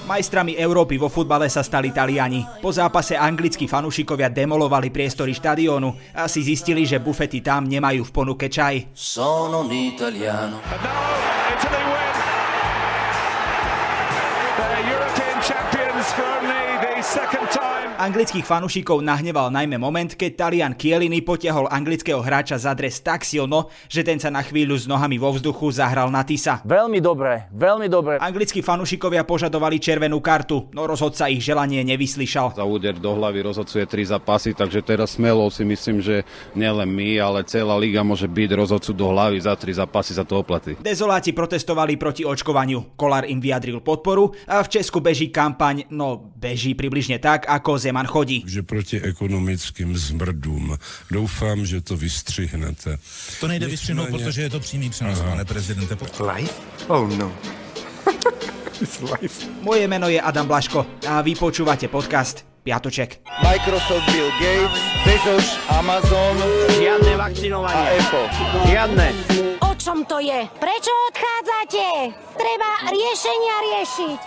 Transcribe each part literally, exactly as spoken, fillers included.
Majstrami Európy vo futbale sa stali Taliani. Po zápase anglickí fanúšikovia demolovali priestory štadiónu a si zistili, že bufety tam nemajú v ponuke čaj. Sono un italiano. Anglických fanúšikov nahneval najmä moment, keď Talian Chiellini potiahol anglického hráča za dres tak silno, že ten sa na chvíľu s nohami vo vzduchu zahral na tisa. Veľmi dobre, veľmi dobre. Anglickí fanúšikovia požadovali červenú kartu, no rozhodca ich želanie nevyslyšal. Za úder do hlavy rozhodcuje tri zápasy, takže teraz smelo si myslím, že nielen my, ale celá liga môže byť rozhodcu do hlavy za tri zápasy, za to oplatí. Dezoláti protestovali proti očkovaniu. Kollár im vyjadril podporu a v Česku beží kampaň, no beží približne tak, ako Zeman chodí. Že proti ekonomickým zmrdům. Doufám, že to vystřihnete. To nejde vystřihnout, protože je to přímý přenos, pane prezidente. Live? Oh no. Moje meno je Adam Blaško a vy počúvate podcast Piatoček. Microsoft, Bill Gates, Bezos, Amazon, Žiadne vakcinovanie. a Apple. Žiadne. O čom to je? Prečo odchádzate? Treba riešenia riešiť.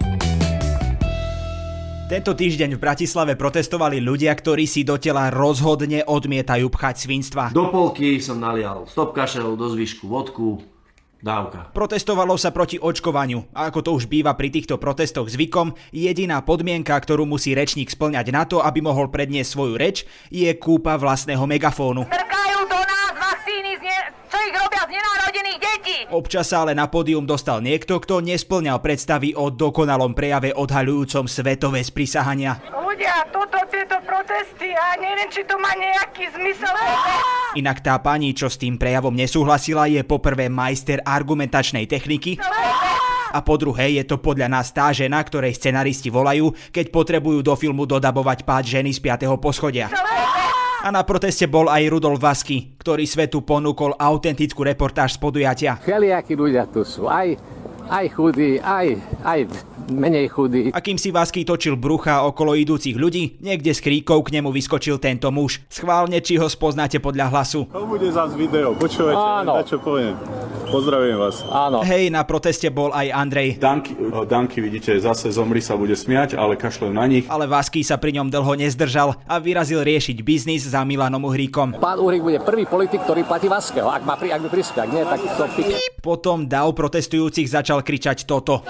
Tento týždeň v Bratislave protestovali ľudia, ktorí si do tela rozhodne odmietajú pchať svinstva. Do polky som nalial stopkašel, do zvyšku vodku, dávka. Protestovalo sa proti očkovaniu a ako to už býva pri týchto protestoch zvykom, jediná podmienka, ktorú musí rečník spĺňať na to, aby mohol predniesť svoju reč, je kúpa vlastného megafónu. Trkajú do nás vakcíny, čo ich robia z nenarodených detí. Občas sa ale na pódium dostal niekto, kto nespĺňal predstavy o dokonalom prejave odhaľujúcom svetové sprisahania. Ľudia, toto, tieto protesty, a neviem, či to má nejaký zmysel. Inak tá pani, čo s tým prejavom nesúhlasila, je poprvé majster argumentačnej techniky a po druhé je to podľa nás tá žena, ktorej scenaristi volajú, keď potrebujú do filmu dodabovať pád ženy z piateho poschodia. A na proteste bol aj Rudolf Vasky, ktorý svetu ponúkol autentickú reportáž z podujatia. Všelijakí ľudia tu sú, aj, aj chudí, aj, aj menej chudí. A kým si Vasky točil brucha okolo idúcich ľudí, niekde z kríkov k nemu vyskočil tento muž. Schválne, či ho spoznáte podľa hlasu. To bude zás video, počúvajte, na čo poviem. Pozdravujem vás. Áno. Hej, na proteste bol aj Andrej. Danky, Danky, vidíte, zase Zomri sa bude smiať, ale kašľujú na nich. Ale Vasky sa pri ňom dlho nezdržal a vyrazil riešiť biznis za Milanom Uhríkom. Pán Uhrík bude prvý politik, ktorý platí Vaskeho. Ak má pri, ak by prispiať, nie, tak to pí... Potom dav protestujúcich začal kričať toto.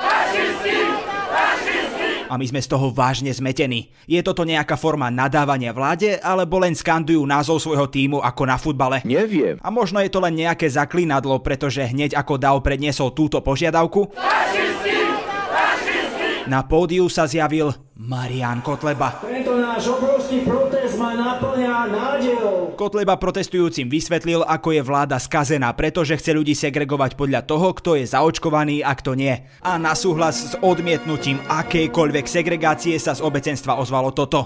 A my sme z toho vážne zmetení. Je toto nejaká forma nadávania vláde, alebo len skandujú názov svojho tímu ako na futbale? Neviem. A možno je to len nejaké zaklinadlo, pretože hneď ako dav predniesol túto požiadavku, na pódiu sa zjavil Marián Kotleba. Preto náš obrovský protest ma naplňa nádejou. Kotleba protestujúcim vysvetlil, ako je vláda skazená, pretože chce ľudí segregovať podľa toho, kto je zaočkovaný a kto nie. A na súhlas s odmietnutím akejkoľvek segregácie sa z obecenstva ozvalo toto.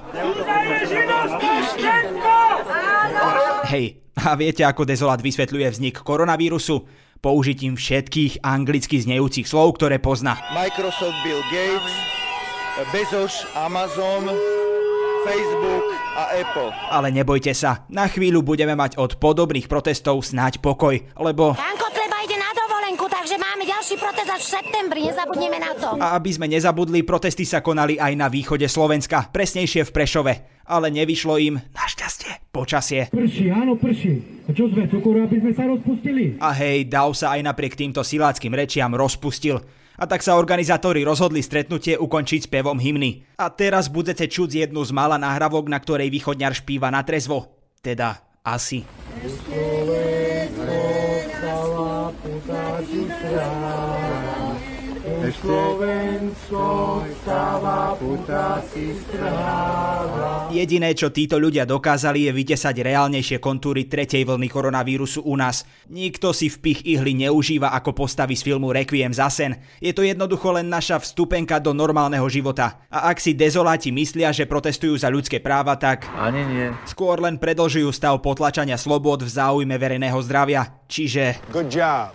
Hej, a viete, ako dezolát vysvetľuje vznik koronavírusu? Použitím všetkých anglicky znejúcich slov, ktoré pozná. Microsoft, Bill Gates, Bezos, Amazon, Facebook a Apple. Ale nebojte sa, na chvíľu budeme mať od podobných protestov snáď pokoj, lebo... Pán Kotleba ide na dovolenku, takže máme ďalší protest až v septembri, nezabudneme na to. A aby sme nezabudli, protesty sa konali aj na východe Slovenska, presnejšie v Prešove. Ale nevyšlo im, našťastie, počasie. Prší, áno, prší. A čo sme, cukru, aby sme sa rozpustili? A hej, dav sa aj napriek týmto siláckym rečiam rozpustil. A tak sa organizátori rozhodli stretnutie ukončiť spevom hymny. A teraz budete čuť jednu z mála nahrávok, na ktorej východňar špíva na trezvo. Teda asi. Jediné, čo títo ľudia dokázali, je vytesať reálnejšie kontúry tretej vlny koronavírusu u nás. Nikto si vpich ihly neužíva ako postavy z filmu Requiem za sen. Je to jednoducho len naša vstupenka do normálneho života. A ak si dezoláti myslia, že protestujú za ľudské práva, tak... Ani nie. Skôr len predĺžujú stav potlačania slobôd v záujme verejného zdravia. Čiže... Good job.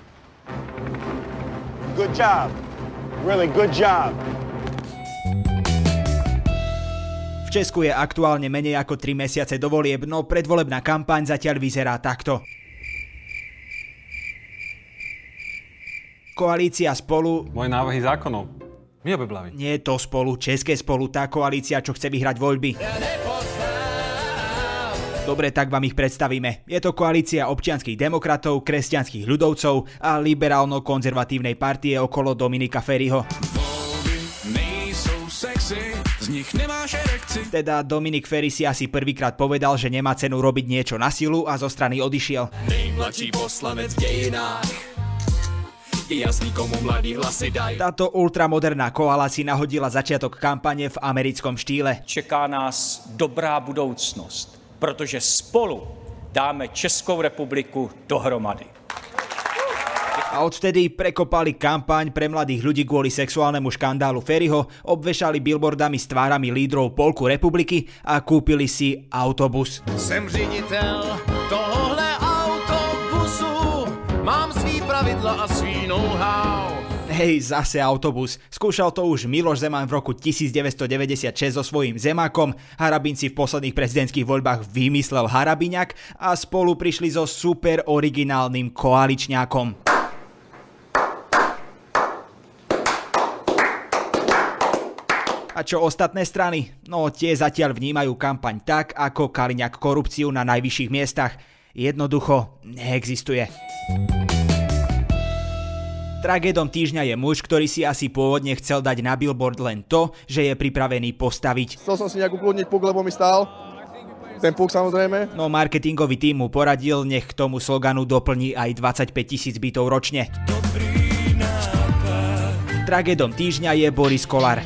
Good job. Really good job. V Česku je aktuálne menej ako tri mesiace do volieb, no predvolebná kampaň zatiaľ vyzerá takto. Koalícia Spolu... Moje návrhy zákonov. My obeblaví. Nie to Spolu, České Spolu, tá koalícia, čo chce vyhrať voľby. Dobre, tak vám ich predstavíme. Je to koalícia občianskych demokratov, kresťanských ľudovcov a liberálno-konzervatívnej partie okolo Dominika Feriho. Z nich nemáš erekci. Teda Dominik Feri si asi prvýkrát povedal, že nemá cenu robiť niečo na silu a zo strany odišiel. Najmladší poslanec v dejinách. Je jasný, komu mladí hlasy daj. Táto ultramoderná koala si nahodila začiatok kampane v americkom štýle. Čeká nás dobrá budoucnost, protože spolu dáme Českou republiku dohromady. A odvtedy prekopali kampaň pre mladých ľudí kvôli sexuálnemu škandálu Feriho, obvešali billboardami s tvárami lídrov polku republiky a kúpili si autobus. Jsem ředitel tohle autobusu, mám svý pravidla a svý know-how. Hej, zase autobus. Skúšal to už Miloš Zeman v roku devätnásťstodeväťdesiatšesť so svojím Zemákom, Harabin si v posledných prezidentských voľbách vymyslel Harabiňak a Spolu prišli so super originálnym koaličňákom. A čo ostatné strany? No tie zatiaľ vnímajú kampaň tak, ako Kaliňák korupciu na najvyšších miestach. Jednoducho neexistuje. Tragédom týždňa je muž, ktorý si asi pôvodne chcel dať na billboard len to, že je pripravený postaviť. Chcel som si nejak ukludniť puk, lebo mi stál. Ten puk samozrejme. No marketingový tím mu poradil, nech k tomu sloganu doplní aj dvadsaťpäť tisíc bytov ročne. Tragédom týždňa je Boris Kollár.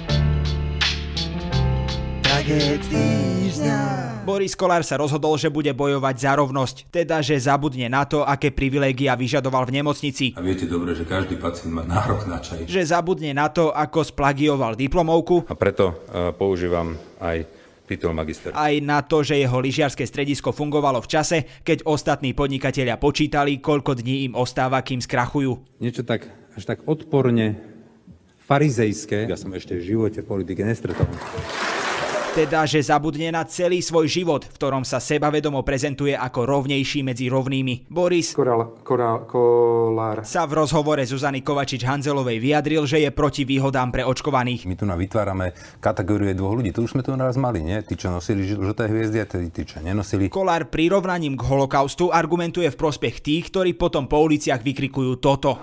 Boris Kollár sa rozhodol, že bude bojovať za rovnosť, teda že zabudne na to, aké privilégia vyžadoval v nemocnici. A viete dobre, že každý pacient má nárok na čaj. Že zabudne na to, ako splagioval diplomovku. A preto uh, používam aj titul magister. Aj na to, že jeho lyžiarske stredisko fungovalo v čase, keď ostatní podnikatelia počítali, koľko dní im ostáva, kým skrachujú. Niečo tak, až tak odporne farizejské. Ja som ešte v živote v politike nestretol. Teda, že zabudne na celý svoj život, v ktorom sa sebavedomo prezentuje ako rovnejší medzi rovnými. Boris Koral, Koral, Kollár sa v rozhovore Zuzany Kovačič-Hanzelovej vyjadril, že je proti výhodám pre očkovaných. My tu vytvárame kategórie dvoch ľudí. To už sme tu raz mali, nie? Tí, čo nosili žlté hviezdy a tí, čo nenosili. Kollár prirovnaním k holokaustu argumentuje v prospech tých, ktorí potom po uliciach vykrikujú toto.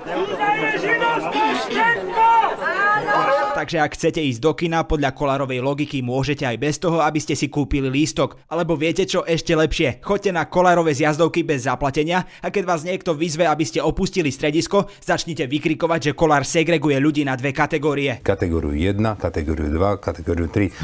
Takže ak chcete ísť do kina, podľa Kollárovej logiky môžete aj bez toho, aby ste si kúpili lístok. Alebo viete čo, ešte lepšie. Choďte na Kollárove zjazdovky bez zaplatenia a keď vás niekto vyzve, aby ste opustili stredisko, začnite vykrikovať, že Kollár segreguje ľudí na dve kategórie. Kategóriu jedna, kategóriu dva, kategóriu tri.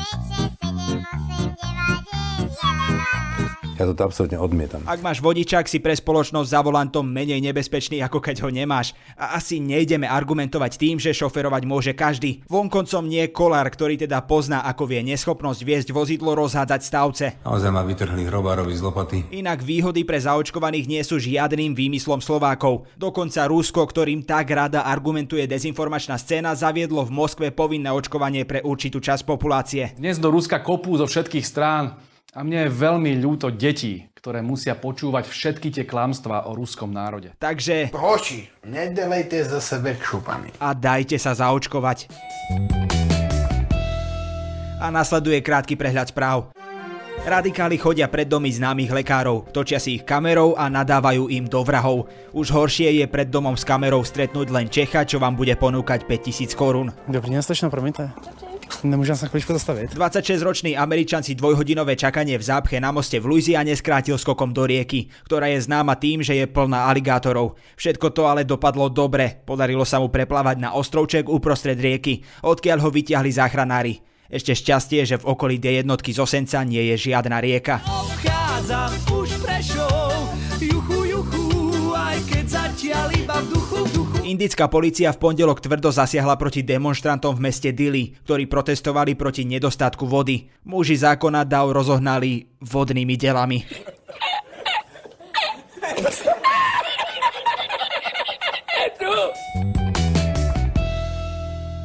Ja toto absolútne odmietam. Ak máš vodičák, si pre spoločnosť za volantom menej nebezpečný, ako keď ho nemáš. A asi nejdeme argumentovať tým, že šoferovať môže každý. Vonkoncom nie Kollár, ktorý teda pozná, ako vie neschopnosť viesť vozidlo rozhádzať stavce. Naozaj ma vytrhli hrobárovi z lopaty. Inak výhody pre zaočkovaných nie sú žiadnym výmyslom Slovákov. Dokonca Rusko, ktorým tak rada argumentuje dezinformačná scéna, zaviedlo v Moskve povinné očkovanie pre určitú časť populácie. Dnes do Ruska kopú zo všetkých strán. A mne je veľmi ľúto detí, ktoré musia počúvať všetky tie klamstvá o ruskom národe. Takže... Proši, nedelejte za sebe kšupami. A dajte sa zaočkovať. A nasleduje krátky prehľad správ. Radikáli chodia pred domy známych lekárov, točia si ich kamerou a nadávajú im do vrahov. Už horšie je pred domom s kamerou stretnúť len Čecha, čo vám bude ponúkať päťtisíc korún. Dobrý deň, slečno, promiňte. Nemôžem sa chvíľučku zastaviť. dvadsaťšesťročný Američan si dvojhodinové čakanie v zápche na moste v Louisiane skrátil skokom do rieky, ktorá je známa tým, že je plná aligátorov. Všetko to ale dopadlo dobre. Podarilo sa mu preplávať na ostrovček uprostred rieky, odkiaľ ho vytiahli záchranári. Ešte šťastie, že v okolí dé jednotky z Osenca nie je žiadna rieka. Obchádzam už Prešov, juchu, juchu, aj keď zatiaľ iba v duchu, v duchu. Indická polícia v pondelok tvrdo zasiahla proti demonštrantom v meste Dili, ktorí protestovali proti nedostatku vody. Muži zákona dáv rozohnali vodnými delami.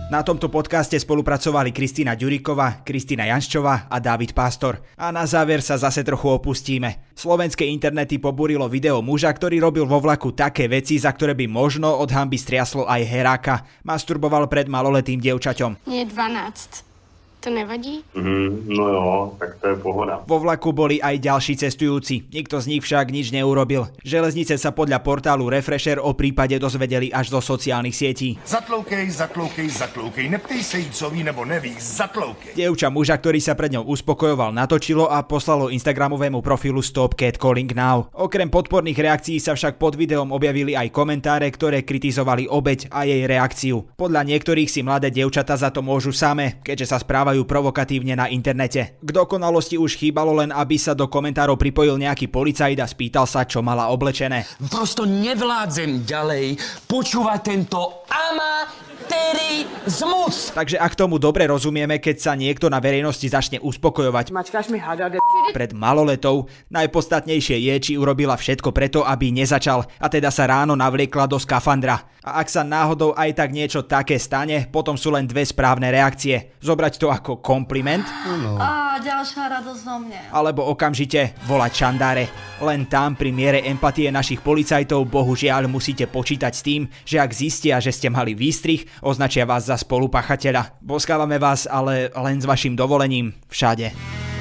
Na tomto podcaste spolupracovali Kristína Ďuriková, Kristína Janščová a Dávid Pastor. A na záver sa zase trochu opustíme. Slovenské internety pobúrilo video muža, ktorý robil vo vlaku také veci, za ktoré by možno od hanby striaslo aj heráka. Masturboval pred maloletým dievčaťom. Nie dvanásť. To nevadí? Mm, no jo, tak to je pohoda. Vo vlaku boli aj ďalší cestujúci. Nikto z nich však nič neurobil. Železnice sa podľa portálu Refresher o prípade dozvedeli až zo sociálnych sietí. Zatloukej, zatloukej, zatloukej. Neptej se jí, co ví nebo neví. Zatloukej. Dievča muža, ktorý sa pred ňou uspokojoval, natočilo a poslalo instagramovému profilu Stop Catcalling Now. Okrem podporných reakcií sa však pod videom objavili aj komentáre, ktoré kritizovali obeť a jej reakciu. Podľa niektorých si mladé dievčatá za to môžu same, keďže sa správajú provokatívne na internete. K dokonalosti už chýbalo len, aby sa do komentárov pripojil nejaký policajt a spýtal sa, čo mala oblečené. Prosto nevládzem ďalej počúvať tento amatérizmus. Takže ak tomu dobre rozumieme, keď sa niekto na verejnosti začne uspokojovať pred maloletou, najpodstatnejšie je, či urobila všetko preto, aby nezačal, a teda sa ráno navliekla do skafandra. A ak sa náhodou aj tak niečo také stane, potom sú len dve správne reakcie. Zobrať to ako kompliment, no. Á, ďalšia radosť vo mne. alebo okamžite volať čandáre. Len tam pri miere empatie našich policajtov bohužiaľ musíte počítať s tým, že ak zistia, že ste mali výstrih, označia vás za spolupachateľa. Boskávame vás ale len s vašim dovolením všade.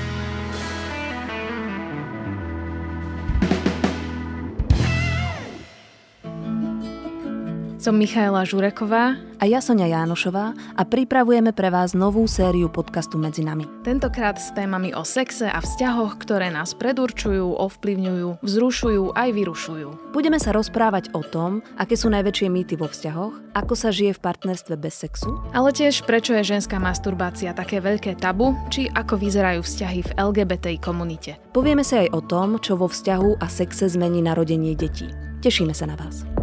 Som Michaela Žureková a ja Soňa Jánošová a pripravujeme pre vás novú sériu podcastu Medzi nami. Tentokrát s témami o sexe a vzťahoch, ktoré nás predurčujú, ovplyvňujú, vzrušujú aj vyrušujú. Budeme sa rozprávať o tom, aké sú najväčšie mýty vo vzťahoch, ako sa žije v partnerstve bez sexu, ale tiež prečo je ženská masturbácia také veľké tabu, či ako vyzerajú vzťahy v el gé bé té komunite. Povieme si aj o tom, čo vo vzťahu a sexe zmení narodenie detí. Tešíme sa na vás.